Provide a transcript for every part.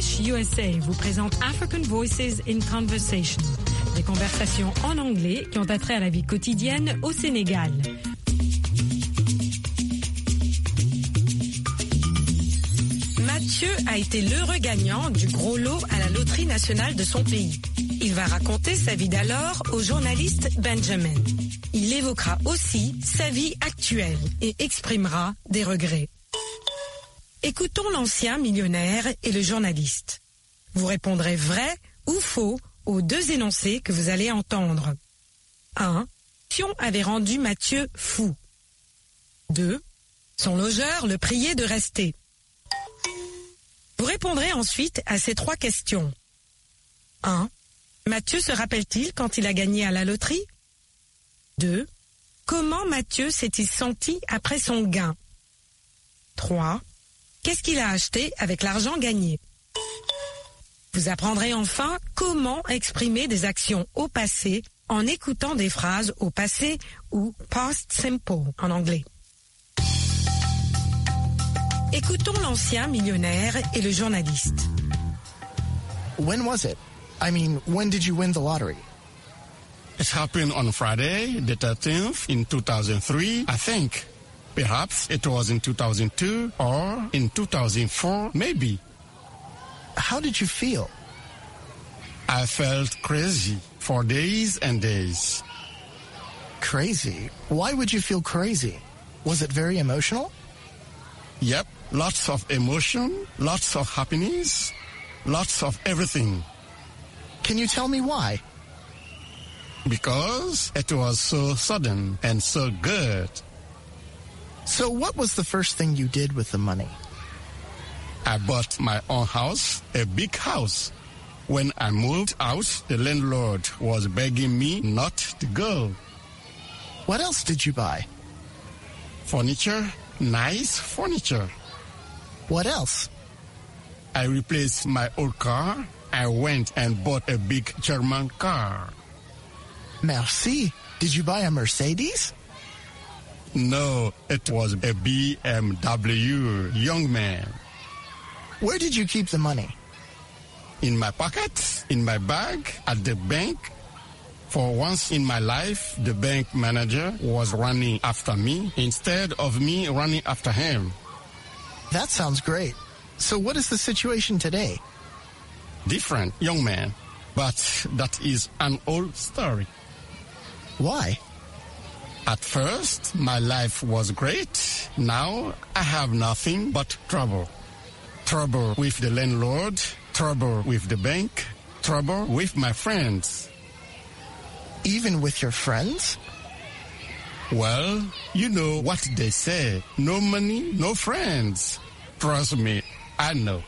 English USA vous présente African Voices in Conversation, des conversations en anglais qui ont attrait à la vie quotidienne au Sénégal. Mathieu a été l'heureux gagnant du gros lot à la loterie nationale de son pays. Il va raconter sa vie d'alors au journaliste Benjamin. Il évoquera aussi sa vie actuelle et exprimera des regrets. Écoutons l'ancien millionnaire et le journaliste. Vous répondrez vrai ou faux aux deux énoncés que vous allez entendre. 1. Pion avait rendu Mathieu fou. 2. Son logeur le priait de rester. Vous répondrez ensuite à ces trois questions. 1. Mathieu se rappelle-t-il quand il a gagné à la loterie? 2. Comment Mathieu s'est-il senti après son gain? 3. Qu'est-ce qu'il a acheté avec l'argent gagné? Vous apprendrez enfin comment exprimer des actions au passé en écoutant des phrases au passé ou past simple en anglais. Écoutons l'ancien millionnaire et le journaliste. When was it? I mean, when did you win the lottery? It happened on Friday, the 13th, in 2003, I think. Perhaps it was in 2002 or in 2004, maybe. How did you feel? I felt crazy for days and days. Crazy? Why would you feel crazy? Was it very emotional? Yep, lots of emotion, lots of happiness, lots of everything. Can you tell me why? Because it was so sudden and so good. So what was the first thing you did with the money? I bought my own house, a big house. When I moved out, the landlord was begging me not to go. What else did you buy? Furniture, nice furniture. What else? I replaced my old car. I went and bought a big German car. Merci. Did you buy a Mercedes? No, it was a BMW, young man. Where did you keep the money? In my pocket, in my bag, at the bank. For once in my life, the bank manager was running after me instead of me running after him. That sounds great. So what is the situation today? Different, young man. But that is an old story. Why? At first, my life was great. Now, I have nothing but trouble. Trouble with the landlord, trouble with the bank, trouble with my friends. Even with your friends? Well, you know what they say. No money, no friends. Trust me, I know.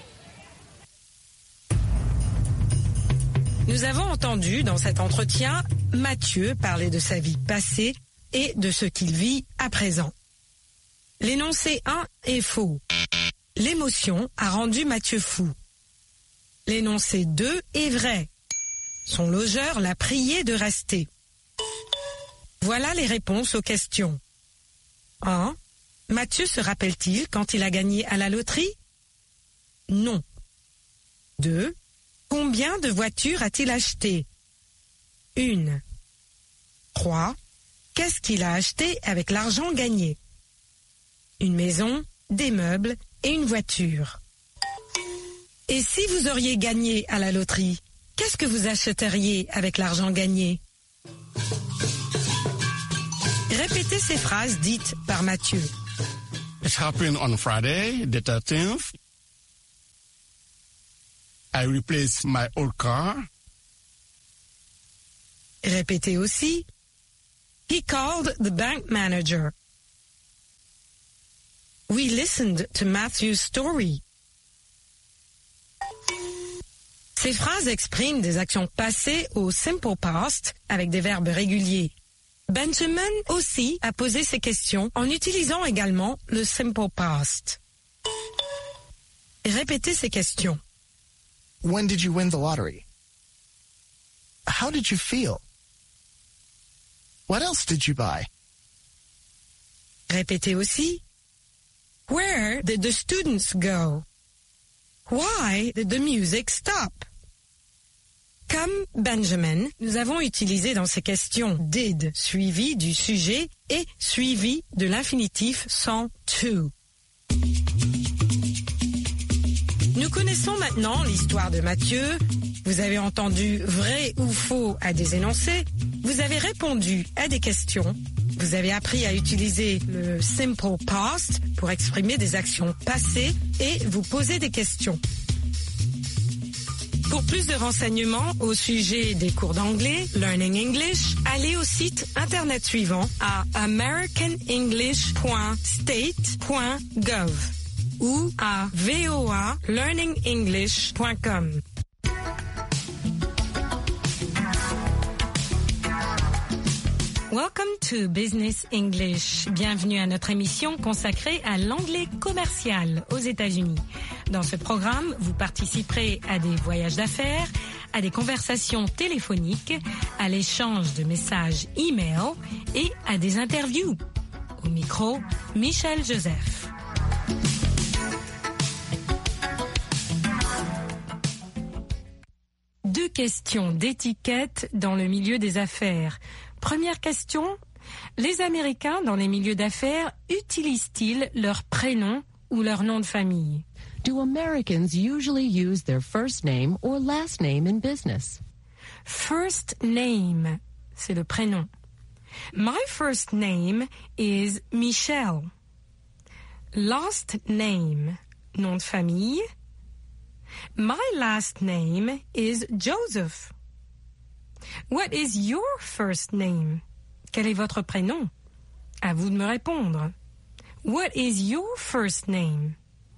Nous avons entendu dans cet entretien Mathieu parler de sa vie passée et de ce qu'il vit à présent. L'énoncé 1 est faux. L'émotion a rendu Mathieu fou. L'énoncé 2 est vrai. Son logeur l'a prié de rester. Voilà les réponses aux questions. 1. Mathieu se rappelle-t-il quand il a gagné à la loterie? Non. 2. Combien de voitures a-t-il acheté? 1. 3. Qu'est-ce qu'il a acheté avec l'argent gagné? Une maison, des meubles et une voiture. Et si vous auriez gagné à la loterie, qu'est-ce que vous achèteriez avec l'argent gagné? Répétez ces phrases dites par Mathieu. It happened on Friday, the 13th. I replaced my old car. Répétez aussi. He called the bank manager. We listened to Matthew's story. Ces phrases expriment des actions passées au simple past avec des verbes réguliers. Benjamin aussi a posé ces questions en utilisant également le simple past. Répétez ces questions. When did you win the lottery? How did you feel? What else did you buy? Répétez aussi. Where did the students go? Why did the music stop? Comme Benjamin, nous avons utilisé dans ces questions did suivi du sujet et suivi de l'infinitif sans to. Nous connaissons maintenant l'histoire de Mathieu. Vous avez entendu vrai ou faux à des énoncés. Vous avez répondu à des questions. Vous avez appris à utiliser le simple past pour exprimer des actions passées et vous poser des questions. Pour plus de renseignements au sujet des cours d'anglais, Learning English, allez au site internet suivant à americanenglish.state.gov ou à voalearningenglish.com. Welcome to Business English. Bienvenue à notre émission consacrée à l'anglais commercial aux États-Unis. Dans ce programme, vous participerez à des voyages d'affaires, à des conversations téléphoniques, à l'échange de messages e-mail et à des interviews. Au micro, Michel Joseph. Deux questions d'étiquette dans le milieu des affaires. Première question, les Américains dans les milieux d'affaires utilisent-ils leur prénom ou leur nom de famille? Do Americans usually use their first name or last name in business? First name, c'est le prénom. My first name is Michelle. Last name, nom de famille. My last name is Joseph. What is your first name? Quel est votre prénom? À vous de me répondre. What is your first name?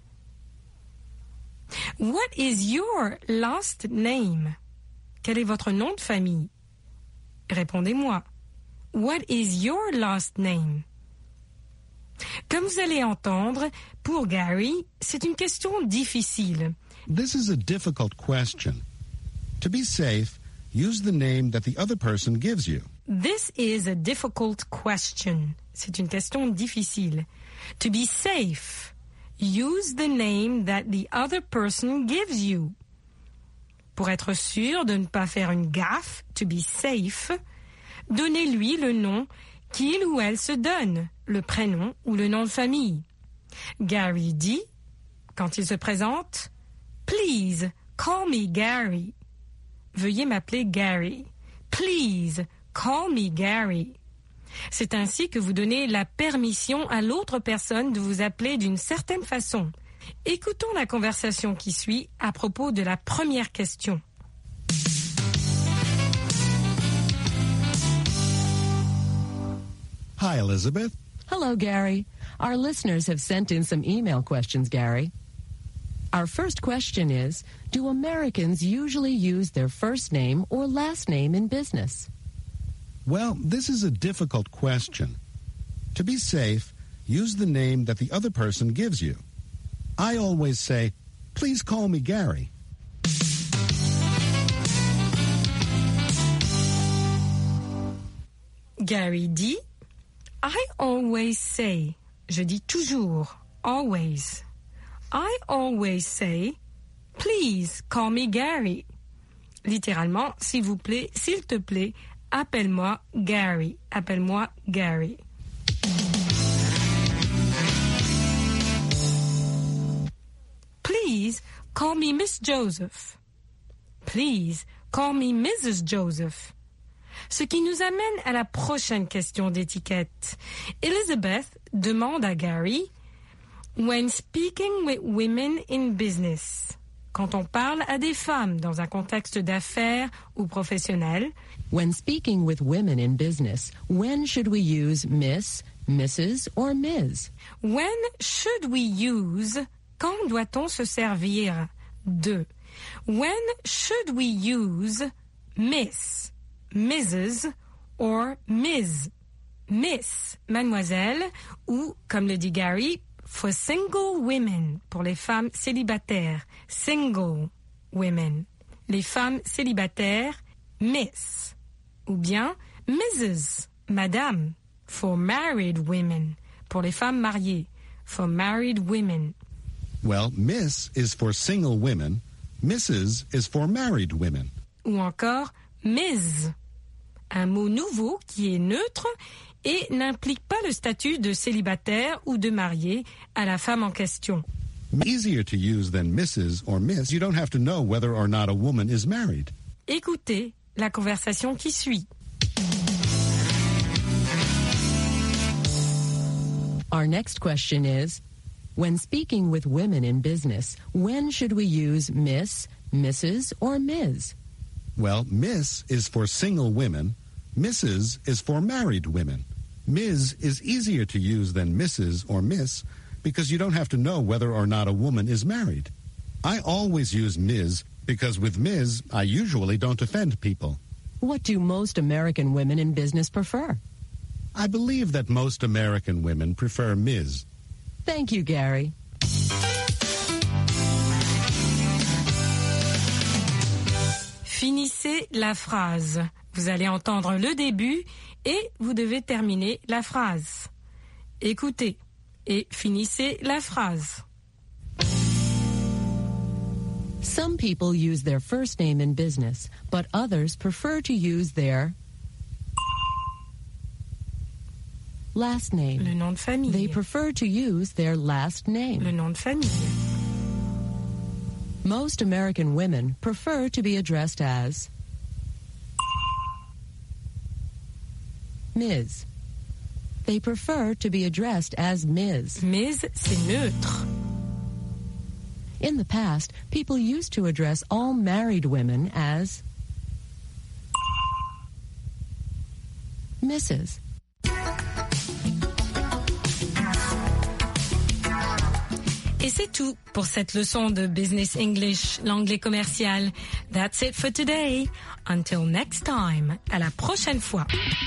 What is your last name? Quel est votre nom de famille? Répondez-moi. What is your last name? Comme vous allez entendre, pour Gary, c'est une question difficile. This is a difficult question. To be safe, use the name that the other person gives you. This is a difficult question. C'est une question difficile. To be safe, use the name that the other person gives you. Pour être sûr de ne pas faire une gaffe, to be safe, donnez-lui le nom qu'il ou elle se donne, le prénom ou le nom de famille. Gary dit, quand il se présente, Please, call me Gary. Veuillez m'appeler Gary. Please, call me Gary. C'est ainsi que vous donnez la permission à l'autre personne de vous appeler d'une certaine façon. Écoutons la conversation qui suit à propos de la première question. Hi, Elizabeth. Hello, Gary. Our listeners have sent in some email questions, Gary. Our first question is, do Americans usually use their first name or last name in business? Well, this is a difficult question. To be safe, use the name that the other person gives you. I always say, please call me Gary. Gary dit, I always say, je dis toujours, always. I always say, please call me Gary. Littéralement, s'il vous plaît, s'il te plaît, appelle-moi Gary. Appelle-moi Gary. Please call me Miss Joseph. Please call me Mrs. Joseph. Ce qui nous amène à la prochaine question d'étiquette. Elizabeth demande à Gary, when speaking with women in business, quand on parle à des femmes dans un contexte d'affaires ou professionnel, when speaking with women in business, when should we use Miss, Mrs. or Ms? When should we use, quand doit-on se servir de? When should we use Miss, Mrs. or Ms? Miss, mademoiselle, ou, comme le dit Gary, for single women, pour les femmes célibataires, single women. Les femmes célibataires, Miss. Ou bien Mrs., madame, for married women, pour les femmes mariées, for married women. Well, Miss is for single women. Mrs. is for married women. Ou encore Ms. Un mot nouveau qui est neutre et n'implique pas le statut de célibataire ou de marié à la femme en question. Easier to use than Mrs. or Miss. You don't have to know whether or not a woman is married. Écoutez la conversation qui suit. Our next question is, when speaking with women in business, when should we use Miss, Mrs., or Ms.? Well, Miss is for single women. Mrs. is for married women. Ms. is easier to use than Mrs. or Miss because you don't have to know whether or not a woman is married. I always use Ms. because with Ms. I usually don't offend people. What do most American women in business prefer? I believe that most American women prefer Ms. Thank you, Gary. Finissez la phrase. Vous allez entendre le début et vous devez terminer la phrase. Écoutez et finissez la phrase. Some people use their first name in business, but others prefer to use their last name. Le nom de famille. They prefer to use their last name. Le nom de famille. Most American women prefer to be addressed as Ms. They prefer to be addressed as Ms. Ms, c'est neutre. In the past, people used to address all married women as Mrs. Et c'est tout pour cette leçon de Business English, l'anglais commercial. That's it for today. Until next time. À la prochaine fois.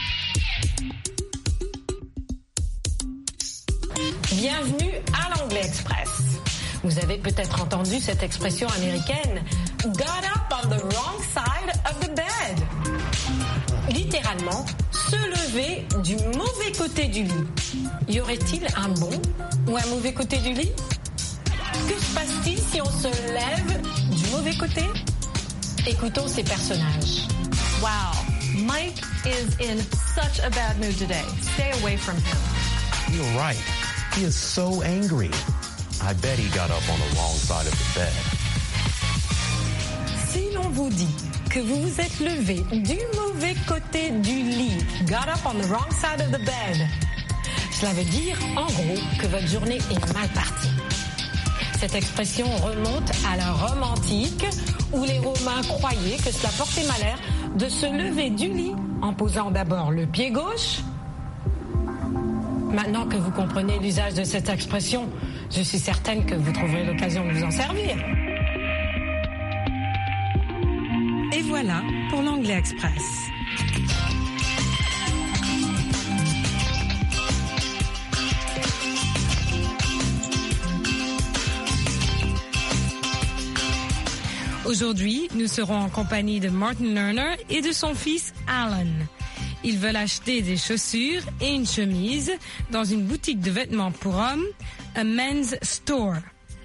Bienvenue à l'Anglais Express. Vous avez peut-être entendu cette expression américaine « got up on the wrong side of the bed ». Littéralement, se lever du mauvais côté du lit. Y aurait-il un bon ou un mauvais côté du lit ? Que se passe-t-il si on se lève du mauvais côté ? Écoutons ces personnages. Wow, Mike is in such a bad mood today. Stay away from him. You're right. He is so angry. I bet he got up on the wrong side of the bed. Si l'on vous dit que vous vous êtes levé du mauvais côté du lit, got up on the wrong side of the bed, cela veut dire, en gros, que votre journée est mal partie. Cette expression remonte à la Rome antique, où les Romains croyaient que cela portait malheur de se lever du lit en posant d'abord le pied gauche. Maintenant que vous comprenez l'usage de cette expression, je suis certaine que vous trouverez l'occasion de vous en servir. Et voilà pour l'Anglais Express. Aujourd'hui, nous serons en compagnie de Martin Lerner et de son fils Alan. Ils veulent acheter des chaussures et une chemise dans une boutique de vêtements pour hommes, a men's store.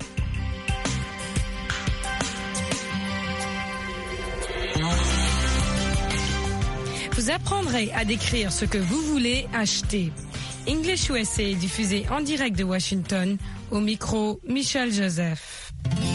Vous apprendrez à décrire ce que vous voulez acheter. English USA est diffusé en direct de Washington, au micro Michel Joseph.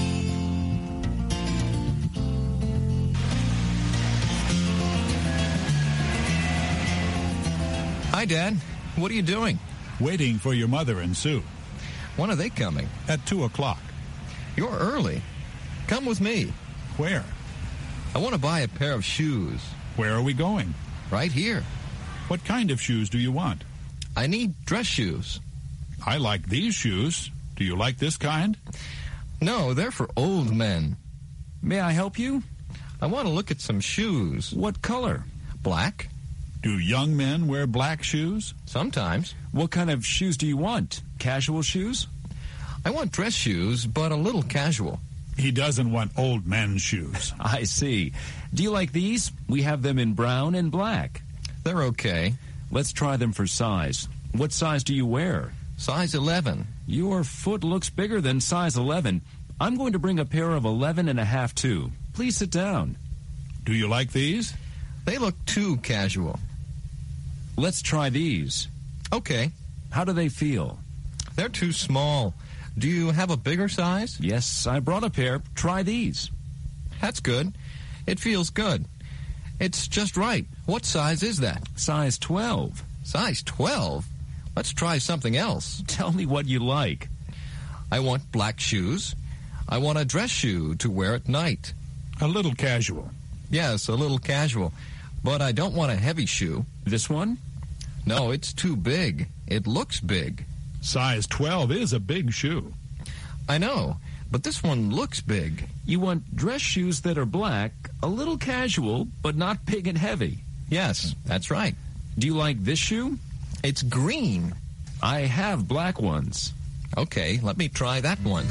Hi, Dad. What are you doing? Waiting for your mother and Sue. When are they coming? At 2 o'clock. You're early. Come with me. Where? I want to buy a pair of shoes. Where are we going? Right here. What kind of shoes do you want? I need dress shoes. I like these shoes. Do you like this kind? No, they're for old men. May I help you? I want to look at some shoes. What color? Black. Do young men wear black shoes? Sometimes. What kind of shoes do you want? Casual shoes? I want dress shoes, but a little casual. He doesn't want old men's shoes. I see. Do you like these? We have them in brown and black. They're okay. Let's try them for size. What size do you wear? Size 11. Your foot looks bigger than size 11. I'm going to bring a pair of 11 and a half too. Please sit down. Do you like these? They look too casual. Let's try these. Okay. How do they feel? They're too small. Do you have a bigger size? Yes, I brought a pair. Try these. That's good. It feels good. It's just right. What size is that? Size 12. Size 12? Let's try something else. Tell me what you like. I want black shoes. I want a dress shoe to wear at night. A little casual. Yes, a little casual. But I don't want a heavy shoe. This one? No, it's too big. It looks big. Size 12 is a big shoe. I know, but this one looks big. You want dress shoes that are black, a little casual, but not big and heavy. Yes, that's right. Do you like this shoe? It's green. I have black ones. Okay, let me try that one.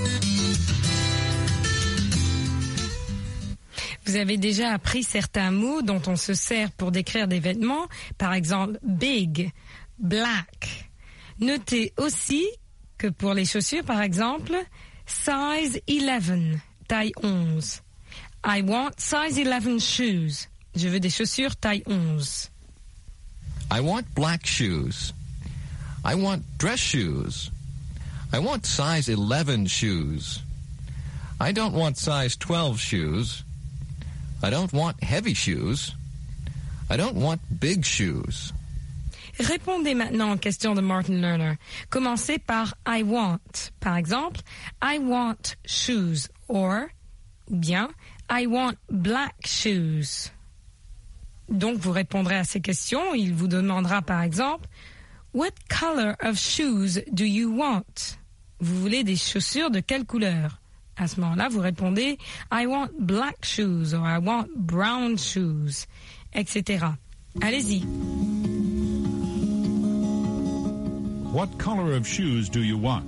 Vous avez déjà appris certains mots dont on se sert pour décrire des vêtements, par exemple big, black. Notez aussi que pour les chaussures, par exemple, size 11, taille 11. I want size 11 shoes. Je veux des chaussures taille 11. I want black shoes. I want dress shoes. I want size 11 shoes. I don't want size 12 shoes. I don't want heavy shoes. I don't want big shoes. Répondez maintenant aux questions de Martin Lerner. Commencez par I want. Par exemple, I want shoes ou bien I want black shoes. Donc vous répondrez à ces questions. Il vous demandera par exemple What color of shoes do you want? Vous voulez des chaussures de quelle couleur? À ce moment-là, vous répondez I want black shoes or I want brown shoes, etc. Allez-y. What color of shoes do you want?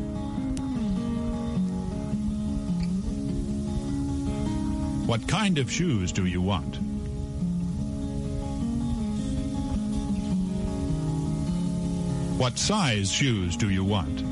What kind of shoes do you want? What size shoes do you want?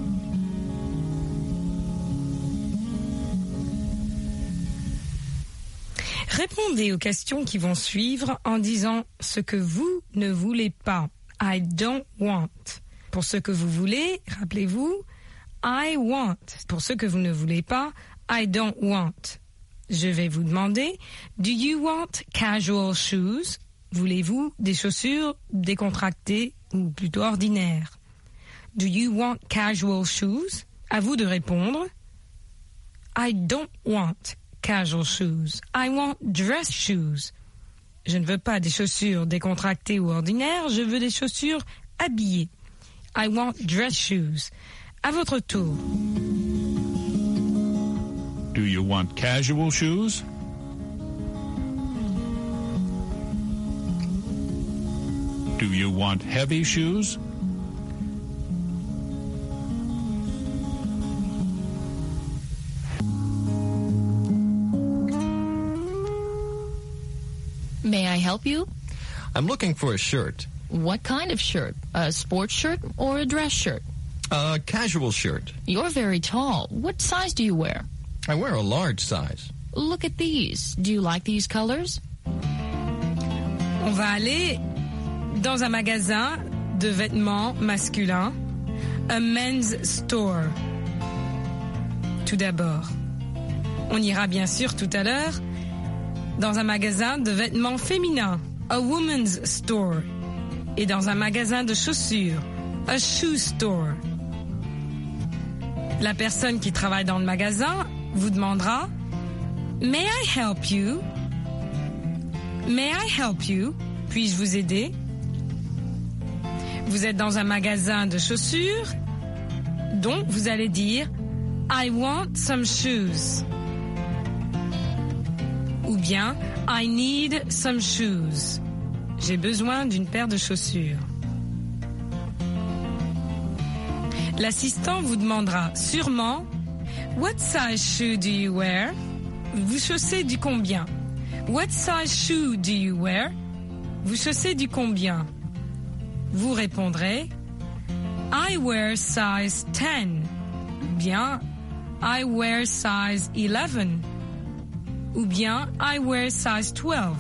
Répondez aux questions qui vont suivre en disant ce que vous ne voulez pas. I don't want. Pour ce que vous voulez, rappelez-vous, I want. Pour ce que vous ne voulez pas, I don't want. Je vais vous demander, do you want casual shoes? Voulez-vous des chaussures décontractées ou plutôt ordinaires? Do you want casual shoes? À vous de répondre. I don't want casual shoes. I want dress shoes. Je ne veux pas des chaussures décontractées ou ordinaires, je veux des chaussures habillées. I want dress shoes. À votre tour. Do you want casual shoes? Do you want heavy shoes? May I help you? I'm looking for a shirt. What kind of shirt? A sports shirt or a dress shirt? A casual shirt. You're very tall. What size do you wear? I wear a large size. Look at these. Do you like these colors? On va aller dans un magasin de vêtements masculins, a men's store. Tout d'abord, on ira bien sûr tout à l'heure dans un magasin de vêtements féminins, a woman's store, et dans un magasin de chaussures, a shoe store. La personne qui travaille dans le magasin vous demandera May I help you? May I help you? Puis-je vous aider? Vous êtes dans un magasin de chaussures, donc vous allez dire I want some shoes. Ou bien I need some shoes. J'ai besoin d'une paire de chaussures. L'assistant vous demandera sûrement What size shoe do you wear? Vous chaussez du combien? What size shoe do you wear? Vous chaussez du combien? Vous répondrez I wear size 10. Bien, I wear size 11. Ou bien, I wear size 12.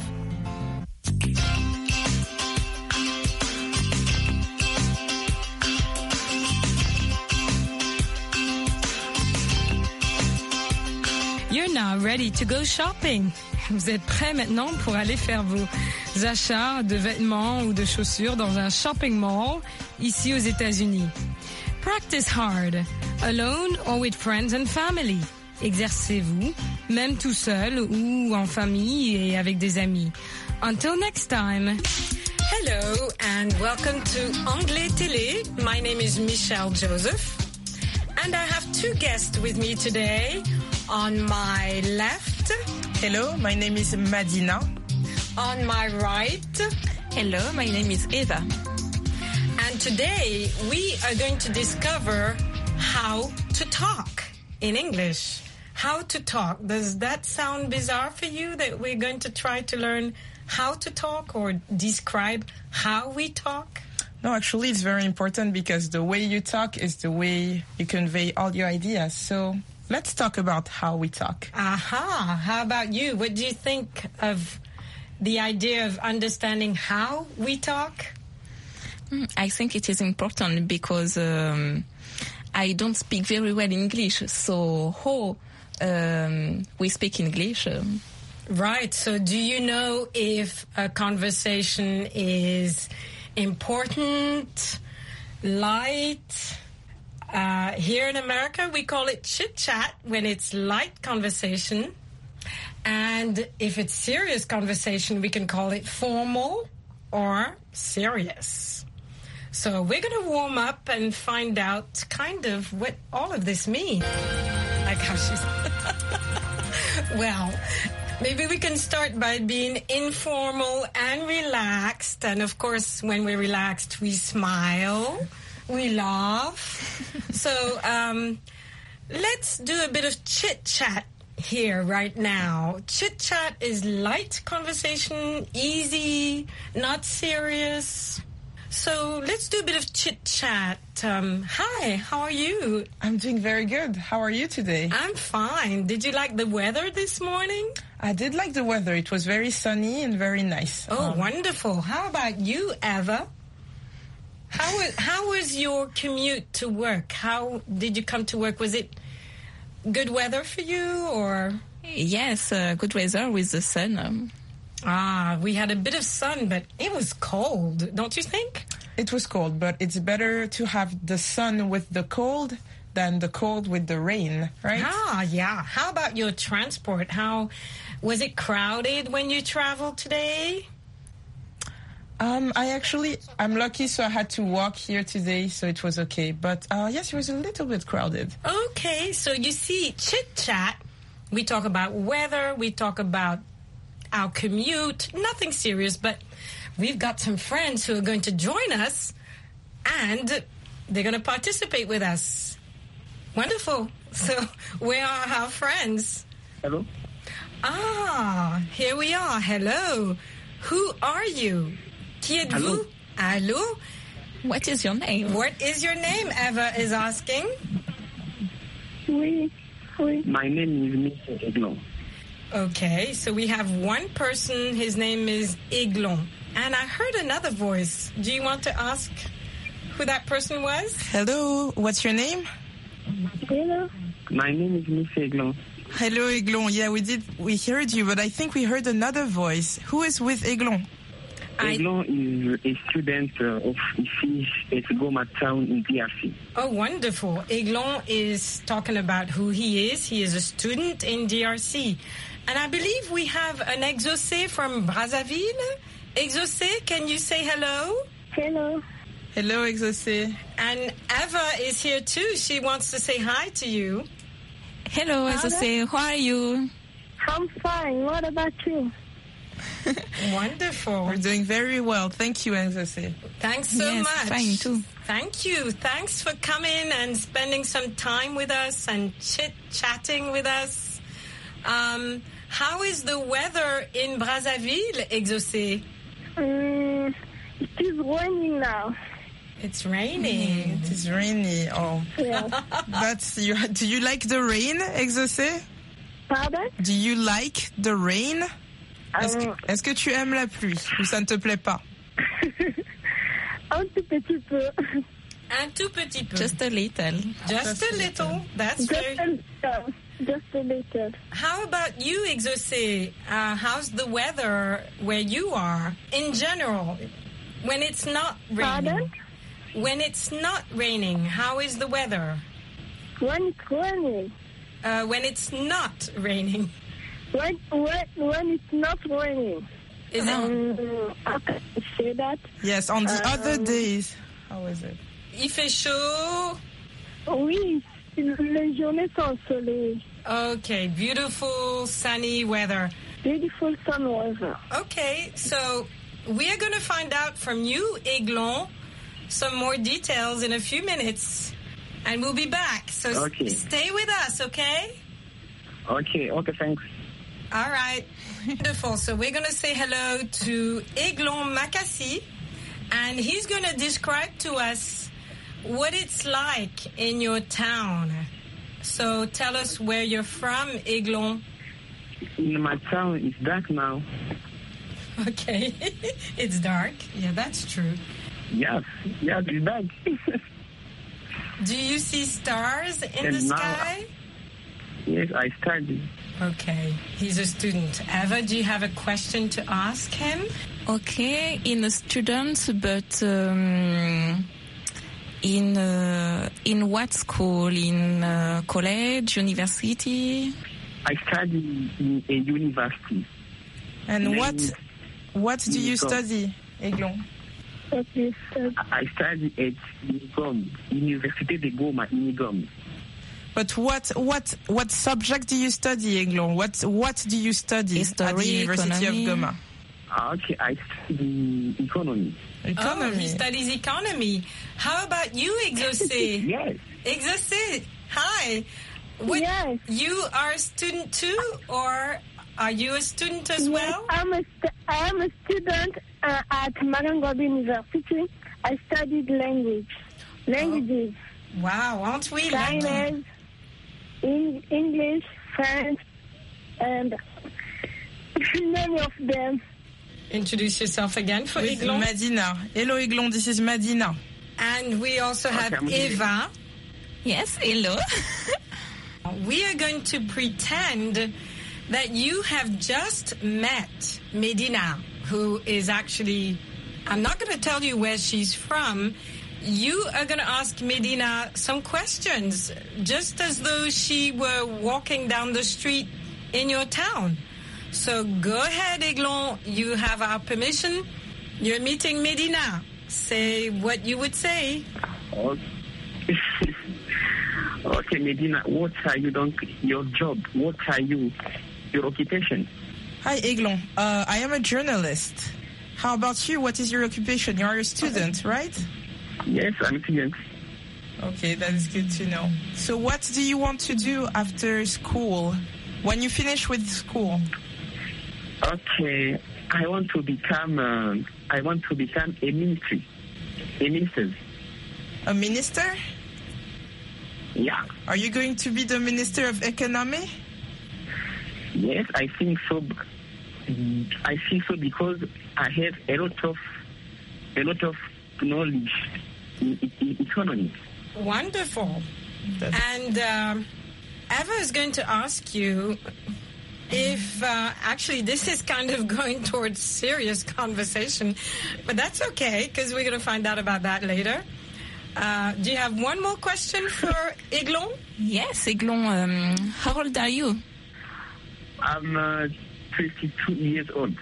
You're now ready to go shopping. Vous êtes prêts maintenant pour aller faire vos achats de vêtements ou de chaussures dans un shopping mall ici aux États-Unis. Practice hard, alone or with friends and family. Exercez-vous, même tout seul ou en famille et avec des amis. Until next time. Hello and welcome to Anglais Télé. My name is Michelle Joseph. And I have two guests with me today. On my left. Hello, my name is Madina. On my right. Hello, my name is Eva. And today we are going to discover how to talk in English. How to talk. Does that sound bizarre for you that we're going to try to learn how to talk or describe how we talk? No, actually it's very important because the way you talk is the way you convey all your ideas. So let's talk about how we talk. Aha. How about you? What do you think of the idea of understanding how we talk? I think it is important because I don't speak very well English. So how we speak English? Right. So do you know if a conversation is important, light? Here in America, we call it chit-chat when it's light conversation. And if it's serious conversation, we can call it formal or serious. So we're going to warm up and find out kind of what all of this means. Like how she's... Well, maybe we can start by being informal and relaxed. And of course, when we're relaxed, we smile. We laugh. So let's do a bit of chit-chat here right now. Chit-chat is light conversation, easy, not serious. So let's do a bit of chit-chat. Hi, how are you? I'm doing very good. How are you today? I'm fine. Did you like the weather this morning? I did like the weather. It was very sunny and very nice. Oh, wonderful. How about you, Eva? How was your commute to work? How did you come to work? Was it good weather for you, or? Yes, good weather with the sun. We had a bit of sun, but it was cold, don't you think? It was cold, but it's better to have the sun with the cold than the cold with the rain, right? Yeah. How about your transport? How was it crowded when you traveled today? I'm lucky, so I had to walk here today, so it was okay. But yes, it was a little bit crowded. Okay, so you see, chit-chat, we talk about weather, we talk about our commute, nothing serious, but we've got some friends who are going to join us, and they're going to participate with us. Wonderful. So where are our friends? Hello. Here we are. Hello. Who are you? Qui êtes-vous? Allô? What is your name? What is your name, Eva is asking. Oui. My name is Mr. Eglon. Okay, so we have one person, his name is Eglon. And I heard another voice. Do you want to ask who that person was? Hello, what's your name? Hello. My name is Mr. Eglon. Hello, Eglon. Yeah, we heard you, but I think we heard another voice. Who is with Eglon? Eglon is a student of IFI at Goma Town in DRC. Oh, wonderful. Eglon is talking about who he is. He is a student in DRC. And I believe we have an Exaucé from Brazzaville. Exaucé, can you say hello? Hello. Hello, Exaucé. And Eva is here too. She wants to say hi to you. Hello, Exaucé. How are you? I'm fine. What about you? Wonderful. We're doing very well. Thank you, Exaucé. Thanks so much. Fine too. Thank you. Thanks for coming and spending some time with us and chit-chatting with us. How is the weather in Brazzaville, Exaucé? It is raining now. It's raining. It is rainy. Oh, that's you. Do you like the rain, Exaucé? Pardon? Do you like the rain? Est-ce que tu aimes la pluie ou ça ne te plaît pas? Un tout petit peu. Un tout petit peu. Just a little. Just a little. That's very... Just a little. How about you, Exaucé? How's the weather where you are in general? When it's not raining. Pardon? When it's not raining, how is the weather? When it's raining. When it's not raining. When it's not raining. Is it? How can I say that? Yes, on the other days. How is it? Il fait chaud. Oui, les journées sont ensoleillées. Okay, beautiful sunny weather. Beautiful sun weather. Okay, so we are going to find out from you, Aiglon, some more details in a few minutes. And we'll be back. So stay with us, okay? Okay, thanks. All right. Wonderful. So we're going to say hello to Aiglon Makassi, and he's going to describe to us what it's like in your town. So tell us where you're from, Aiglon. In my town, it's dark now. Okay. It's dark. Yeah, that's true. Yes, it's dark. Do you see stars in the sky? Yes, I study. Okay. He's a student. Eva, do you have a question to ask him? Okay, in a student, but in what school? In college, university? I study in a university. And what do you study, Aiglon? I study at Unigom, Université de Goma, Unigom. But what subject do you study, Aiglon? What do you study at the University of Goma? Okay, I study economy. Oh, he studies economy. How about you, Exaucé? Yes. Exaucé, hi. Yes. You are a student too, or are you a student as well? I am a student at Marangobi University. I studied languages. Oh. Wow, aren't we Chinese, English, French, and many of them. Introduce yourself again for Aiglon. Madina. Hello, Aiglon. This is Madina. And we also have Eva. Yes, hello. We are going to pretend that you have just met Medina, who is actually, I'm not going to tell you where she's from. You are going to ask Medina some questions, just as though she were walking down the street in your town. So go ahead, Aiglon. You have our permission. You're meeting Medina. Say what you would say. Okay, Medina, what are you doing? Your job? What are you? Your occupation? Hi, Aiglon. I am a journalist. How about you? What is your occupation? You are a student, right? Yes, I'm a student. Okay, that is good to know. So what do you want to do after school? When you finish with school? Okay, I want to become a minister. A minister? Yeah. Are you going to be the Minister of Economy? Yes, I think so. I think so because I have a lot of knowledge in economy. Wonderful. And Eva is going to ask you if actually this is kind of going towards serious conversation, but that's okay because we're going to find out about that later. Do you have one more question for Aiglon? Yes, Aiglon. How old are you? I'm 22 years old.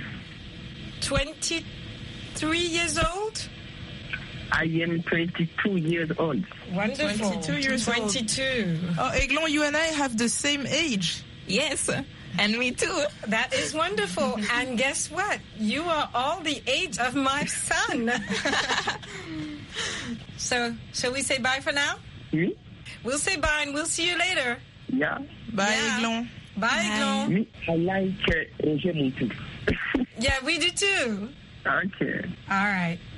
23 years old? I am 22 years old. Wonderful. 22 years old. 22. Oh, Aiglon, you and I have the same age. Yes, and me too. That is wonderful. And guess what? You are all the age of my son. So, shall we say bye for now? Hmm? We'll say bye and we'll see you later. Yeah. Bye, Aiglon. Bye, Aiglon. I like Roger Moutou. Yeah, we do too. Okay. All right.